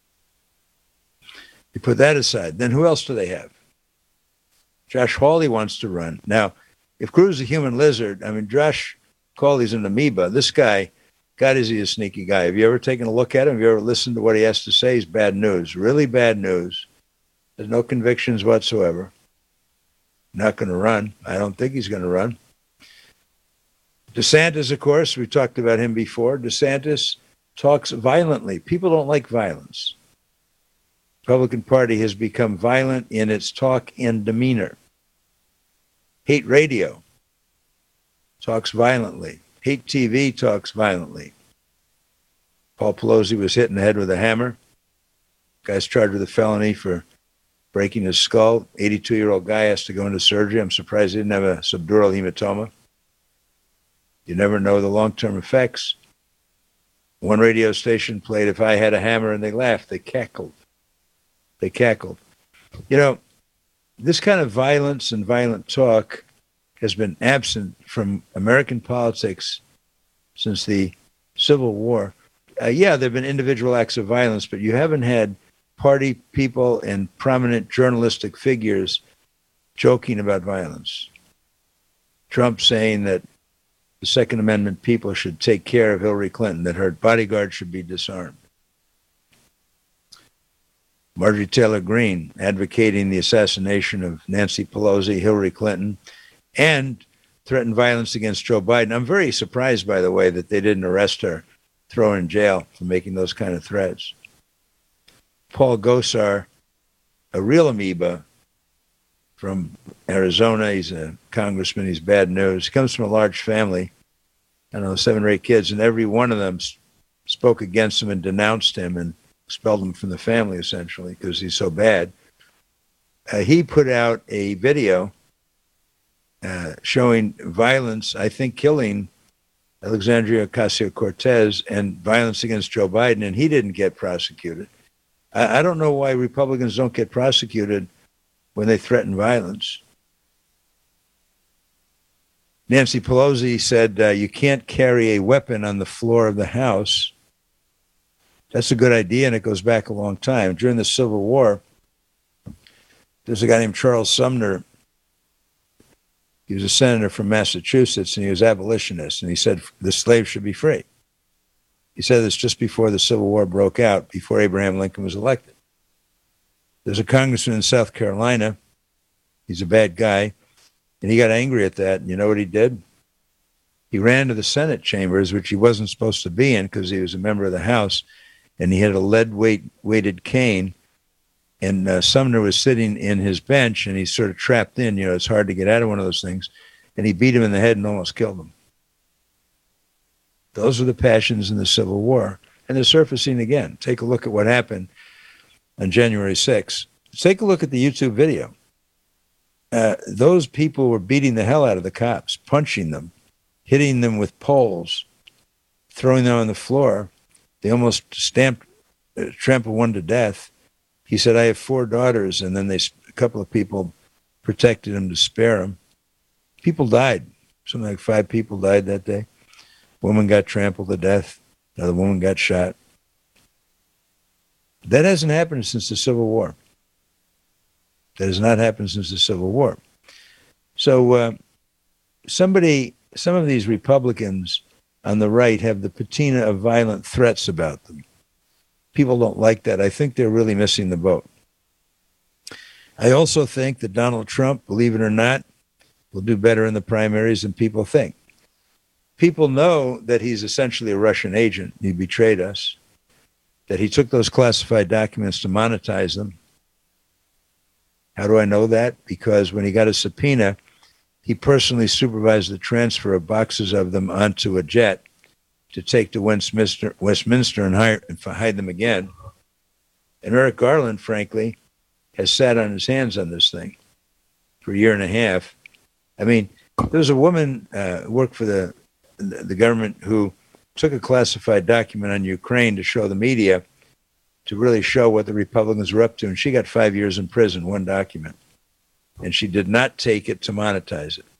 You put that aside, then who else do they have? Josh Hawley wants to run. Now, if Cruz is a human lizard, I mean, Josh Hawley's an amoeba. This guy, God, is he a sneaky guy. Have you ever taken a look at him? Have you ever listened to what he has to say? He's bad news, really bad news. There's no convictions whatsoever. Not going to run. I don't think he's going to run. DeSantis, of course, we talked about him before. DeSantis talks violently. People don't like violence. The Republican Party has become violent in its talk and demeanor. Hate radio talks violently. Hate T V talks violently. Paul Pelosi was hit in the head with a hammer. Guy's charged with a felony for breaking his skull. eighty-two-year-old guy has to go into surgery. I'm surprised he didn't have a subdural hematoma. You never know the long-term effects. One radio station played If I Had a Hammer, and they laughed. They cackled. They cackled. You know, this kind of violence and violent talk has been absent from American politics since the Civil War. Uh, yeah, there have been individual acts of violence, but you haven't had party people and prominent journalistic figures joking about violence. Trump saying that the Second Amendment people should take care of Hillary Clinton, that her bodyguard should be disarmed. Marjorie Taylor Greene advocating the assassination of Nancy Pelosi, Hillary Clinton, and threatened violence against Joe Biden. I'm very surprised, by the way, that they didn't arrest her, throw her in jail for making those kind of threats. Paul Gosar, a real amoeba from Arizona. He's a congressman. He's bad news. He comes from a large family. I don't know, seven or eight kids, and every one of them spoke against him and denounced him and expelled him from the family, essentially, because he's so bad. Uh, he put out a video uh, showing violence, I think killing Alexandria Ocasio-Cortez and violence against Joe Biden, and he didn't get prosecuted. I, I don't know why Republicans don't get prosecuted when they threaten violence. Nancy Pelosi said, uh, you can't carry a weapon on the floor of the House. That's a good idea, and it goes back a long time. During the Civil War, there's a guy named Charles Sumner. He was a senator from Massachusetts, and he was abolitionist, and he said the slaves should be free. He said this just before the Civil War broke out, before Abraham Lincoln was elected. There's a congressman in South Carolina. He's a bad guy, and he got angry at that, and you know what he did? He ran to the Senate chambers, which he wasn't supposed to be in because he was a member of the House, and he had a lead-weighted cane, and uh, Sumner was sitting in his bench, and he's sort of trapped in. You know, it's hard to get out of one of those things, and he beat him in the head and almost killed him. Those are the passions in the Civil War, and they're surfacing again. Take a look at what happened on January sixth. Take a look at the YouTube video. Uh, those people were beating the hell out of the cops, punching them, hitting them with poles, throwing them on the floor. They almost stamped, uh, trampled one to death. He said, I have four daughters, and then they, a couple of people protected him to spare him. People died. Something like five people died that day. Woman got trampled to death. Another woman got shot. That hasn't happened since the Civil War. That has not happened since the Civil War. So uh, somebody, some of these Republicans on the right have the patina of violent threats about them. People don't like that. I think they're really missing the boat. I also think that Donald Trump, believe it or not, will do better in the primaries than people think. People know that he's essentially a Russian agent. He betrayed us, that he took those classified documents to monetize them. How do I know that? Because when he got a subpoena, he personally supervised the transfer of boxes of them onto a jet to take to Westminster, Westminster and, hire, and hide them again. And Eric Garland, frankly, has sat on his hands on this thing for a year and a half. I mean, there was a woman uh, who worked for the, the government who took a classified document on Ukraine to show the media, to really show what the Republicans were up to, and she got five years in prison, one document. And she did not take it to monetize it.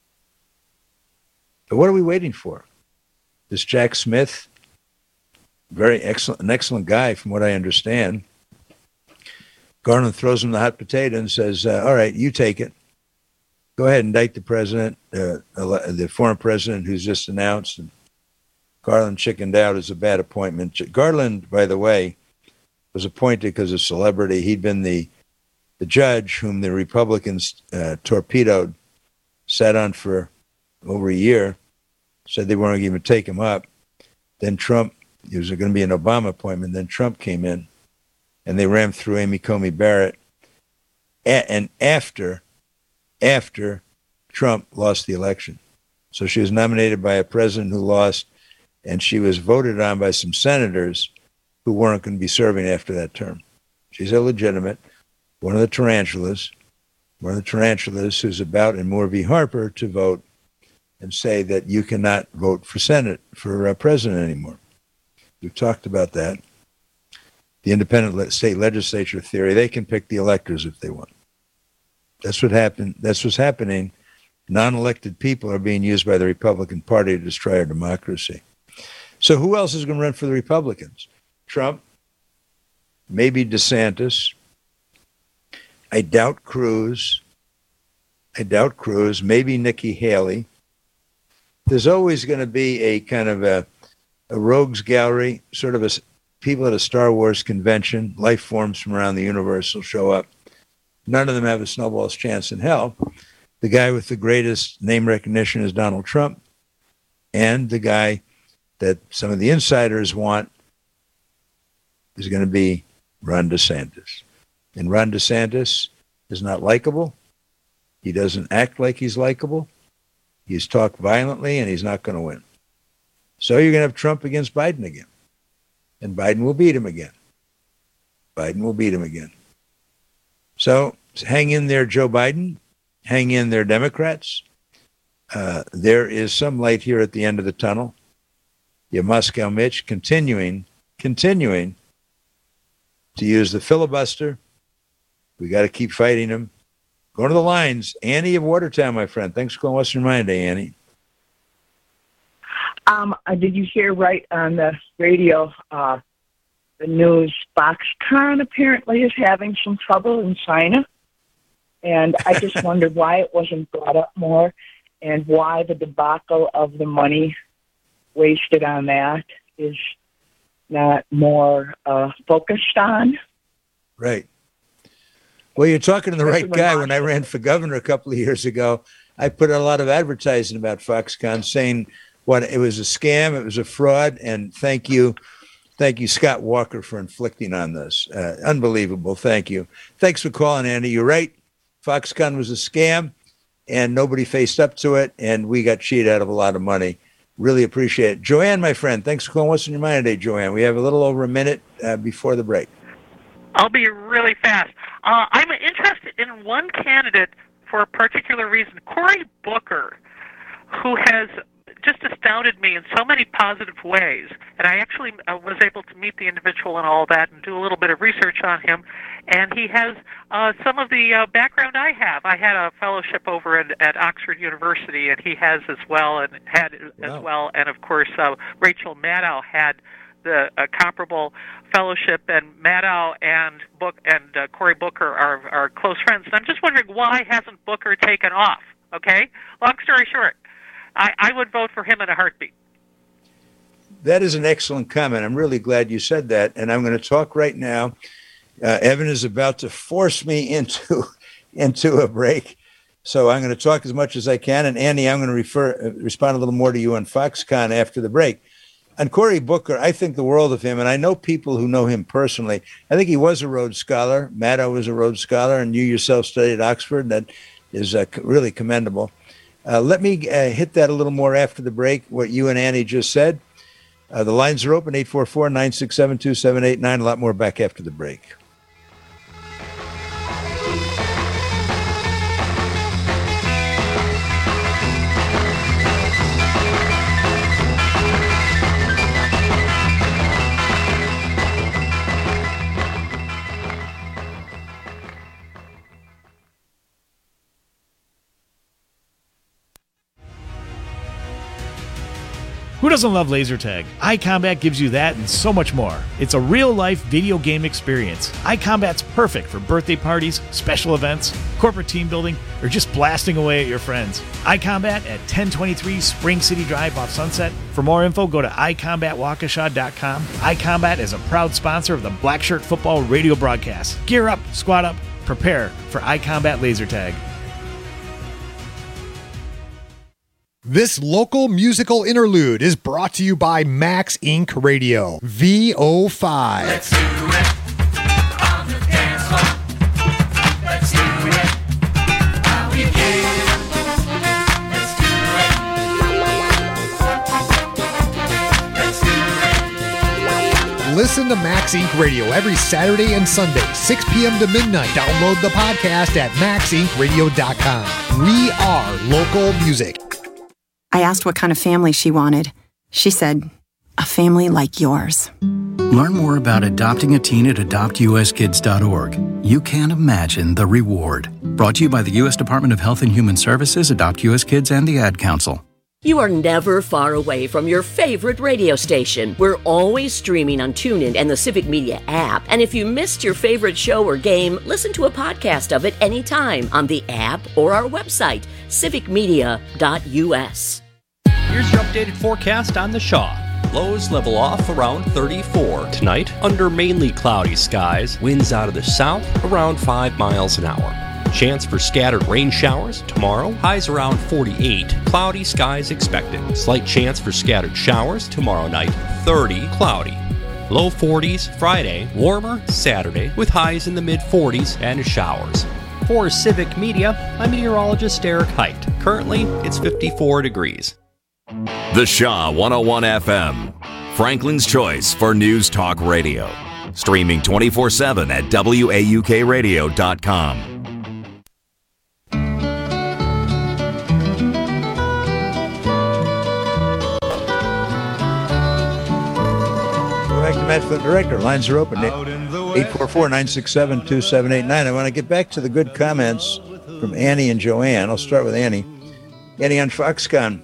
But what are we waiting for? This Jack Smith, very excellent, an excellent guy from what I understand. Garland throws him the hot potato and says, uh, all right, you take it. Go ahead and indict the president, uh, the former president who's just announced. And Garland chickened out as a bad appointment. Garland, by the way, was appointed because of celebrity. He'd been the the judge whom the Republicans uh, torpedoed, sat on for over a year, said they weren't going to take him up. Then Trump, it was going to be an Obama appointment. Then Trump came in, and they rammed through Amy Coney Barrett. A- and after, after Trump lost the election. So she was nominated by a president who lost, and she was voted on by some senators who weren't going to be serving after that term. She's illegitimate. One of the tarantulas, one of the tarantulas who's about in Moore v. Harper to vote and say that you cannot vote for Senate, for uh, president anymore. We've talked about that. The independent le- state legislature theory, they can pick the electors if they want. That's what happened. That's what's happening. Non-elected people are being used by the Republican Party to destroy our democracy. So who else is going to run for the Republicans? Trump, maybe DeSantis. I doubt Cruz. I doubt Cruz. Maybe Nikki Haley. There's always going to be a kind of a, a rogues gallery, sort of a, people at a Star Wars convention, life forms from around the universe will show up. None of them have a snowball's chance in hell. The guy with the greatest name recognition is Donald Trump, and the guy that some of the insiders want is going to be Ron DeSantis. And Ron DeSantis is not likable. He doesn't act like he's likable. He's talked violently, and he's not going to win. So you're going to have Trump against Biden again. And Biden will beat him again. Biden will beat him again. So hang in there, Joe Biden. Hang in there, Democrats. Uh, there is some light here at the end of the tunnel. You Moscow Mitch continuing, continuing to use the filibuster. We got to keep fighting him. Go to the lines. Annie of Watertown, my friend. Thanks for calling Western Mind Day, Annie. Um, uh, did you hear right on the radio, uh, the news, Foxconn apparently is having some trouble in China? And I just wondered why it wasn't brought up more and why the debacle of the money wasted on that is not more uh, focused on. Right. Well, you're talking to the right guy. When I ran for governor a couple of years ago, I put out a lot of advertising about Foxconn saying what it was a scam, it was a fraud, and thank you. Thank you, Scott Walker, for inflicting on this. Uh, unbelievable. Thank you. Thanks for calling, Andy. You're right. Foxconn was a scam, and nobody faced up to it, and we got cheated out of a lot of money. Really appreciate it. Joanne, my friend, thanks for calling. What's on your mind today, Joanne? We have a little over a minute uh, before the break. I'll be really fast. Uh, I'm interested in one candidate for a particular reason, Cory Booker, who has just astounded me in so many positive ways. And I actually uh, was able to meet the individual and all that and do a little bit of research on him. And he has uh, some of the uh, background I have. I had a fellowship over at, at Oxford University, and he has as well, and had wow. as well. And, of course, uh, Rachel Maddow had the uh, comparable fellowship, and Maddow and Book and uh, Cory Booker are, are close friends. And I'm just wondering, why hasn't Booker taken off? Okay? Long story short, I, I would vote for him in a heartbeat. That is an excellent comment. I'm really glad you said that. And I'm going to talk right now. Uh, Evan is about to force me into into a break. So I'm going to talk as much as I can. And Andy, I'm going to refer uh, respond a little more to you on Foxconn after the break. And Cory Booker, I think the world of him. And I know people who know him personally. I think he was a Rhodes Scholar. Maddow was a Rhodes Scholar. And you yourself studied at Oxford. That is uh, really commendable. Uh, let me uh, hit that a little more after the break, what you and Annie just said. Uh, the lines are open, eight four four, nine six seven, two seven eight nine. A lot more back after the break. Who doesn't love laser tag? iCombat gives you that and so much more. It's a real-life video game experience. iCombat's perfect for birthday parties, special events, corporate team building, or just blasting away at your friends. iCombat at ten twenty-three Spring City Drive off Sunset. For more info, go to i combat waukesha dot com. iCombat is a proud sponsor of the Black Shirt Football radio broadcast. Gear up, squad up, prepare for iCombat laser tag. This local musical interlude is brought to you by Max Incorporated. Radio, V O five. Let's do it on the dance floor. Let's do it how we can. Let's do it. Let's do it. Listen to Max Incorporated. Radio every Saturday and Sunday, six p.m. to midnight. Download the podcast at max inc radio dot com. We are local music. I asked what kind of family she wanted. She said, a family like yours. Learn more about adopting a teen at adopt u s kids dot org. You can't imagine the reward. Brought to you by the U S Department of Health and Human Services, Adopt U S Kids, and the Ad Council. You are never far away from your favorite radio station. We're always streaming on TuneIn and the Civic Media app. And if you missed your favorite show or game, listen to a podcast of it anytime on the app or our website, civic media dot u s. Here's your updated forecast on the Shaw. Lows level off around thirty-four. Tonight, under mainly cloudy skies, winds out of the south around five miles an hour. Chance for scattered rain showers tomorrow, highs around forty-eight. Cloudy skies expected. Slight chance for scattered showers tomorrow night, thirty. Cloudy. Low forties Friday, warmer Saturday with highs in the mid forties and showers. For Civic Media, I'm meteorologist Eric Height. Currently, it's fifty-four degrees. The Shaw one oh one F M, Franklin's choice for news talk radio. Streaming twenty-four seven at W A U K radio dot com. Back to Matt Flint, Director. Lines are open. eight four four, nine six seven, two seven eight nine. I want to get back to the good comments from Annie and Joanne. I'll start with Annie. Annie, on Foxconn.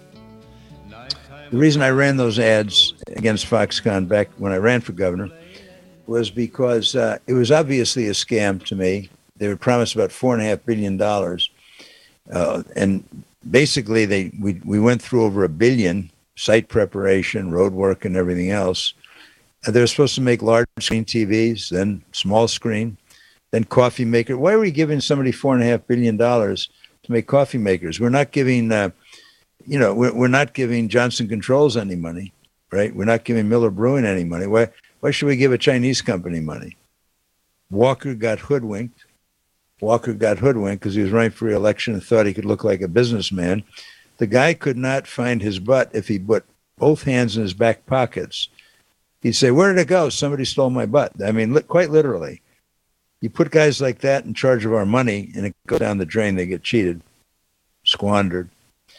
The reason I ran those ads against Foxconn back when I ran for governor was because uh, it was obviously a scam to me. They were promised about four and a half billion dollars, uh, and basically they we we went through over a billion, site preparation, road work, and everything else. Uh, they were supposed to make large screen T Vs, then small screen, then coffee maker. Why are we giving somebody four and a half billion dollars to make coffee makers? We're not giving. Uh, You know, we're, we're not giving Johnson Controls any money, right? We're not giving Miller Brewing any money. Why why should we give a Chinese company money? Walker got hoodwinked. Walker got hoodwinked because he was running for re-election and thought he could look like a businessman. The guy could not find his butt if he put both hands in his back pockets. He'd say, where did it go? Somebody stole my butt. I mean, li- quite literally. You put guys like that in charge of our money and it goes down the drain. They get cheated, squandered.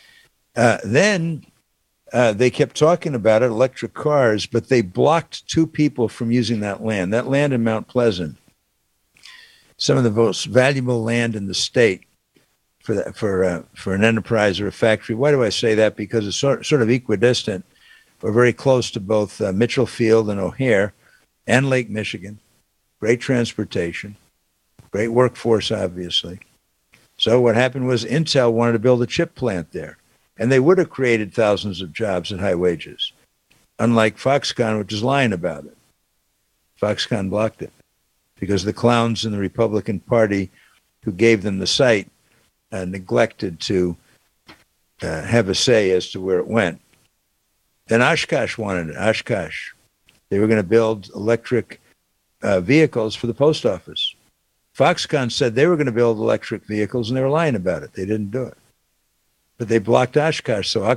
Uh, then uh, they kept talking about it, electric cars, but they blocked two people from using that land. That land in Mount Pleasant, some of the most valuable land in the state for that, for uh, for an enterprise or a factory. Why do I say that? Because it's sort, sort of equidistant. We're very close to both uh, Mitchell Field and O'Hare and Lake Michigan. Great transportation, great workforce, obviously. So what happened was Intel wanted to build a chip plant there. And they would have created thousands of jobs at high wages, unlike Foxconn, which is lying about it. Foxconn blocked it because the clowns in the Republican Party who gave them the site uh, neglected to uh, have a say as to where it went. Then Oshkosh wanted it. Oshkosh. They were going to build electric uh, vehicles for the post office. Foxconn said they were going to build electric vehicles, and they were lying about it. They didn't do it. But they blocked Oshkosh. So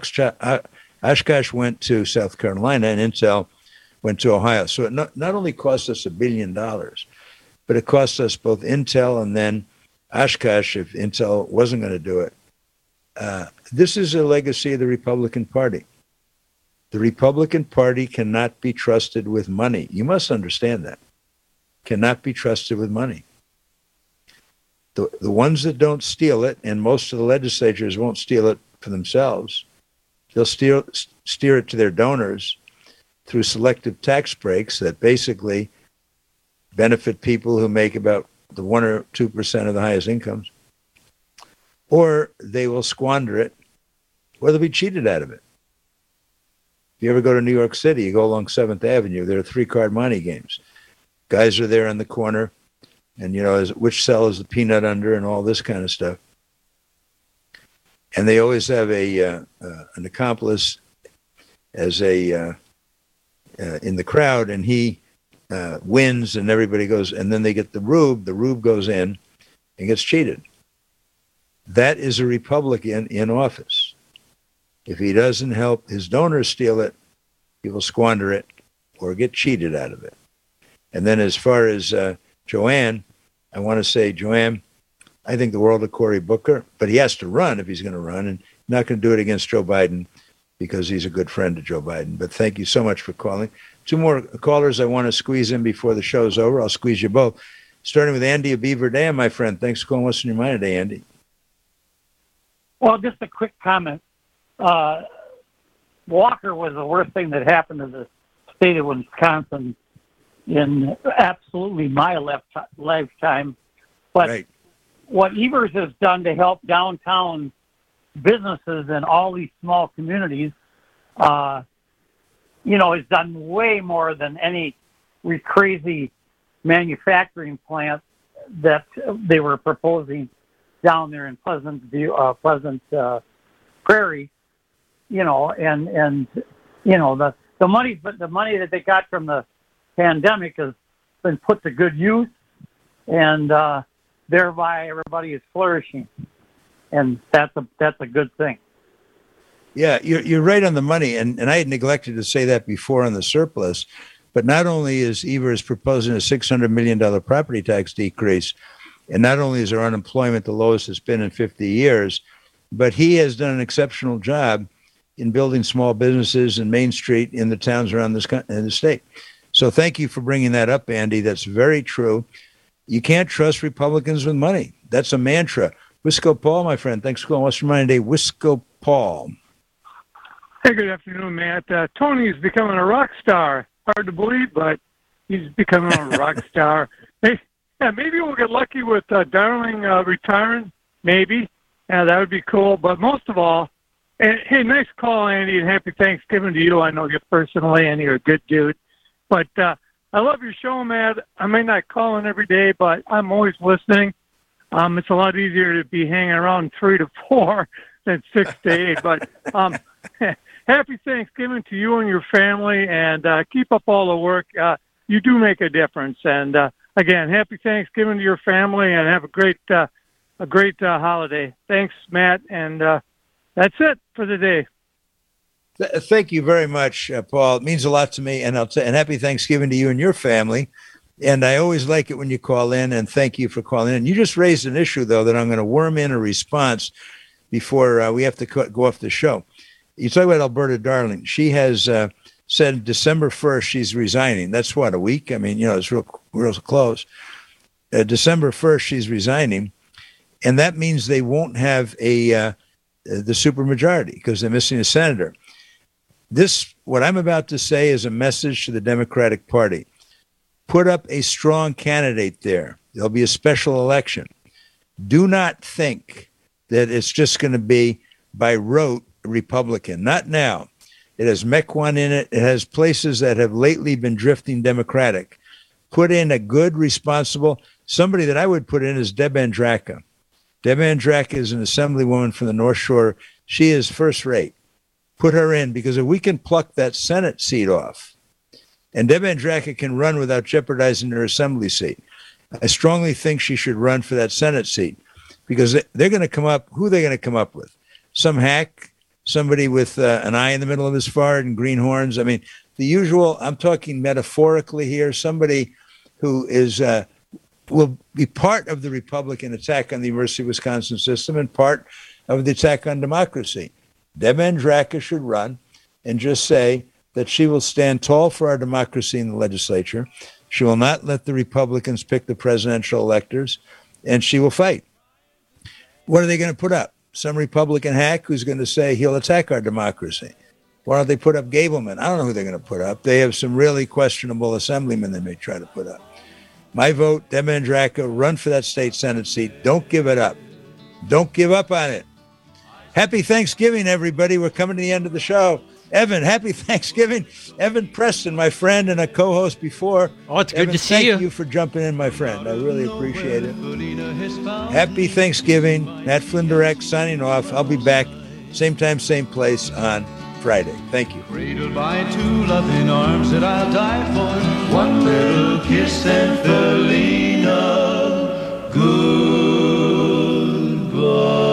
Oshkosh went to South Carolina and Intel went to Ohio. So it not, not only cost us a billion dollars, but it cost us both Intel and then Oshkosh if Intel wasn't going to do it. Uh, this is a legacy of the Republican Party. The Republican Party cannot be trusted with money. You must understand that. Cannot be trusted with money. The, the ones that don't steal it, and most of the legislatures won't steal it for themselves, they'll steer, steer it to their donors through selective tax breaks that basically benefit people who make about the one or two percent of the highest incomes, or they will squander it, or they'll be cheated out of it. If you ever go to New York City, you go along seventh Avenue, there are three-card money games. Guys are there in the corner. And, you know, is, which cell is the peanut under and all this kind of stuff. And they always have a uh, uh, an accomplice as a uh, uh, in the crowd, and he uh, wins, and everybody goes, and then they get the rube. The rube goes in and gets cheated. That is a Republican in office. If he doesn't help his donors steal it, he will squander it or get cheated out of it. And then as far as uh, Joanne, I want to say, Joanne, I think the world of Cory Booker, but he has to run if he's going to run, and not going to do it against Joe Biden because he's a good friend to Joe Biden. But thank you so much for calling. Two more callers I want to squeeze in before the show's over. I'll squeeze you both. Starting with Andy of Beaver Dam, my friend. Thanks for calling. What's on your mind today, Andy? Well, just a quick comment. Uh, Walker was the worst thing that happened to the state of Wisconsin in absolutely my left lifetime. But right. What Evers has done to help downtown businesses in all these small communities, uh, you know, has done way more than any crazy manufacturing plant that they were proposing down there in Pleasant View, uh, Pleasant uh, Prairie, you know, and and you know the the money, but the money that they got from the pandemic has been put to good use, and uh, thereby everybody is flourishing, and that's a that's a good thing. Yeah, you're you're right on the money, and and I had neglected to say that before on the surplus. But not only is Evers proposing a six hundred million dollars property tax decrease, and not only is our unemployment the lowest it's been in fifty years, but he has done an exceptional job in building small businesses in Main Street in the towns around this in the state. So thank you for bringing that up, Andy. That's very true. You can't trust Republicans with money. That's a mantra. Wisco Paul, my friend. Thanks for calling Western Mining Day. Wisco Paul. Hey, good afternoon, Matt. Uh, Tony's becoming a rock star. Hard to believe, but he's becoming a rock star. Hey, yeah, maybe we'll get lucky with uh, Darling uh, retiring. Maybe. Yeah, that would be cool. But most of all, and, hey, nice call, Andy, and happy Thanksgiving to you. I know you personally, and you're a good dude. But uh, I love your show, Matt. I may not call in every day, but I'm always listening. Um, it's a lot easier to be hanging around three to four than six to eight. But um, happy Thanksgiving to you and your family, and uh, keep up all the work. Uh, you do make a difference. And uh, again, happy Thanksgiving to your family, and have a great, uh, a great uh, holiday. Thanks, Matt, and uh, that's it for the day. Th- thank you very much, uh, Paul. It means a lot to me, and I'll t- and happy Thanksgiving to you and your family. And I always like it when you call in, and thank you for calling in. You just raised an issue, though, that I'm going to worm in a response before uh, we have to co- go off the show. You talk about Alberta Darling. She has uh, said December first she's resigning. That's what, a week? I mean, you know, it's real, real close. Uh, December first she's resigning, and that means they won't have a uh, the supermajority because they're missing a senator. This, what I'm about to say, is a message to the Democratic Party. Put up a strong candidate there. There'll be a special election. Do not think that it's just going to be by rote Republican. Not now. It has Mequon in it. It has places that have lately been drifting Democratic. Put in a good, responsible, somebody that I would put in is Deb Andraka. Deb Andraka is an assemblywoman from the North Shore. She is first rate. Put her in, because if we can pluck that Senate seat off, and Deb Andraka can run without jeopardizing her assembly seat, I strongly think she should run for that Senate seat, because they're going to come up, who are they going to come up with? Some hack, somebody with uh, an eye in the middle of his forehead and green horns. I mean, the usual, I'm talking metaphorically here, somebody who is uh, will be part of the Republican attack on the University of Wisconsin system and part of the attack on democracy. Deb Andraka should run and just say that she will stand tall for our democracy in the legislature. She will not let the Republicans pick the presidential electors, and she will fight. What are they going to put up? Some Republican hack who's going to say he'll attack our democracy. Why don't they put up Gableman? I don't know who they're going to put up. They have some really questionable assemblymen they may try to put up. My vote, Deb Andraka, run for that state Senate seat. Don't give it up. Don't give up on it. Happy Thanksgiving, everybody. We're coming to the end of the show. Evan, happy Thanksgiving. Evan Preston, my friend and a co-host before. Oh, it's good Evan, to see thank you. Thank you for jumping in, my friend. I really appreciate it. Happy Thanksgiving. Matt Flinderek signing off. I'll be back same time, same place on Friday. Thank you. Cradled by two loving arms that I'll die for. One little kiss and Felina. Goodbye.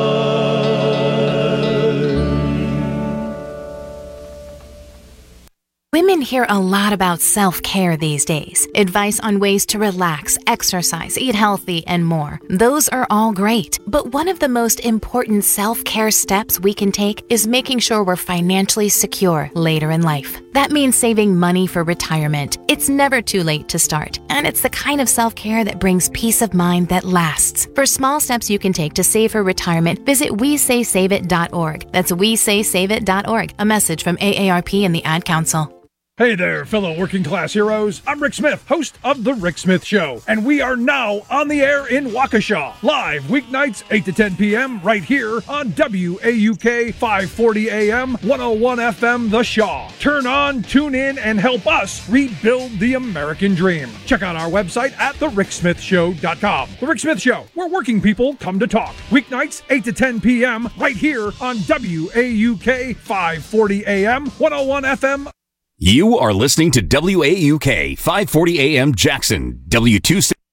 Women hear a lot about self-care these days. Advice on ways to relax, exercise, eat healthy, and more. Those are all great. But one of the most important self-care steps we can take is making sure we're financially secure later in life. That means saving money for retirement. It's never too late to start. And it's the kind of self-care that brings peace of mind that lasts. For small steps you can take to save for retirement, visit we say save it dot org. That's we say save it dot org. A message from A A R P and the Ad Council. Hey there, fellow working class heroes. I'm Rick Smith, host of The Rick Smith Show, and we are now on the air in Waukesha, live weeknights eight to ten p.m. right here on W A U K five forty A M, one oh one F M The Shaw. Turn on, tune in, and help us rebuild the American dream. Check out our website at the rick smith show dot com. The Rick Smith Show, where working people come to talk. Weeknights eight to ten p.m. right here on W A U K five forty A M, one oh one F M. You are listening to W A U K five forty A M Jackson, W two sixty.